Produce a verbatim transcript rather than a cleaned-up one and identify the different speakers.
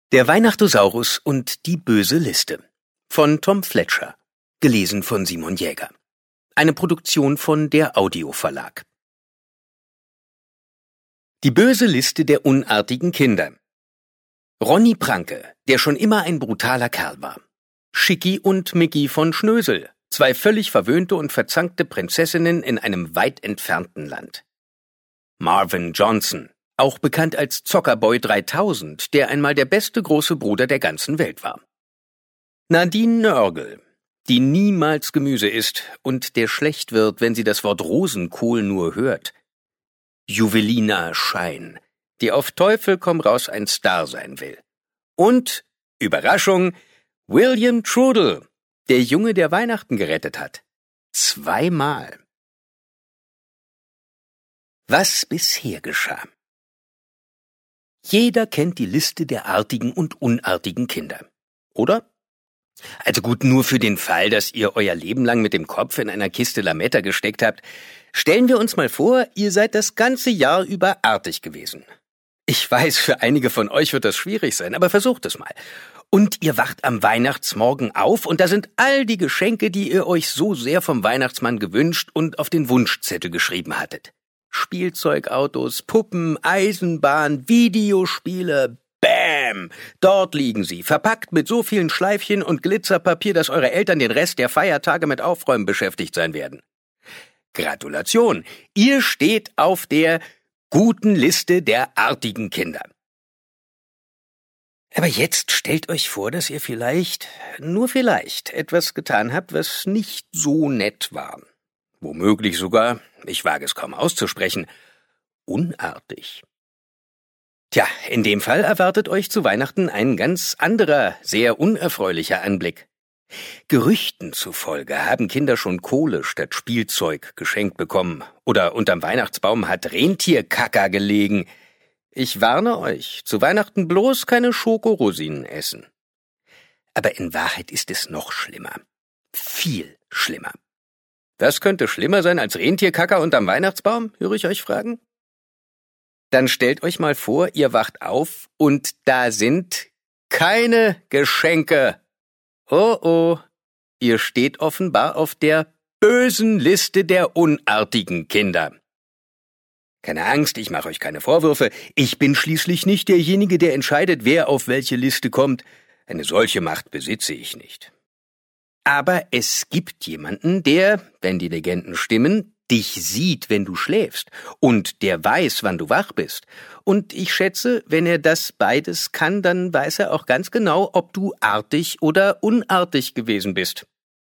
Speaker 1: Der Weihnachtosaurus und die böse Liste von Tom Fletcher, gelesen von Simon Jäger. Eine Produktion von der Audio Verlag. Die böse Liste der unartigen Kinder. Ronny Pranke, der schon immer ein brutaler Kerl war. Schicki und Micky von Schnösel, zwei völlig verwöhnte und verzankte Prinzessinnen in einem weit entfernten Land. Marvin Johnson, auch bekannt als Zockerboy dreitausend, der einmal der beste große Bruder der ganzen Welt war. Nadine Nörgel, die niemals Gemüse isst und der schlecht wird, wenn sie das Wort Rosenkohl nur hört. Juwelina Schein, die auf Teufel komm raus ein Star sein will. Und, Überraschung, William Trudel, der Junge, der Weihnachten gerettet hat. Zweimal. Was bisher geschah. Jeder kennt die Liste der artigen und unartigen Kinder, oder? Also gut, nur für den Fall, dass ihr euer Leben lang mit dem Kopf in einer Kiste Lametta gesteckt habt, stellen wir uns mal vor, ihr seid das ganze Jahr über artig gewesen. Ich weiß, für einige von euch wird das schwierig sein, aber versucht es mal. Und ihr wacht am Weihnachtsmorgen auf und da sind all die Geschenke, die ihr euch so sehr vom Weihnachtsmann gewünscht und auf den Wunschzettel geschrieben hattet. Spielzeugautos, Puppen, Eisenbahn, Videospiele, bäm! Dort liegen sie, verpackt mit so vielen Schleifchen und Glitzerpapier, dass eure Eltern den Rest der Feiertage mit Aufräumen beschäftigt sein werden. Gratulation! Ihr steht auf der guten Liste der artigen Kinder. Aber jetzt stellt euch vor, dass ihr vielleicht, nur vielleicht, etwas getan habt, was nicht so nett war. Womöglich sogar, ich wage es kaum auszusprechen, unartig. Tja, in dem Fall erwartet euch zu Weihnachten ein ganz anderer, sehr unerfreulicher Anblick. Gerüchten zufolge haben Kinder schon Kohle statt Spielzeug geschenkt bekommen oder unterm Weihnachtsbaum hat Rentierkacker gelegen. Ich warne euch, zu Weihnachten bloß keine Schokorosinen essen. Aber in Wahrheit ist es noch schlimmer. Viel schlimmer. Was könnte schlimmer sein als Rentierkacker unterm Weihnachtsbaum, höre ich euch fragen? Dann stellt euch mal vor, ihr wacht auf und da sind keine Geschenke. Oh oh, ihr steht offenbar auf der bösen Liste der unartigen Kinder. Keine Angst, ich mache euch keine Vorwürfe. Ich bin schließlich nicht derjenige, der entscheidet, wer auf welche Liste kommt. Eine solche Macht besitze ich nicht. Aber es gibt jemanden, der, wenn die Legenden stimmen, dich sieht, wenn du schläfst, und der weiß, wann du wach bist. Und ich schätze, wenn er das beides kann, dann weiß er auch ganz genau, ob du artig oder unartig gewesen bist.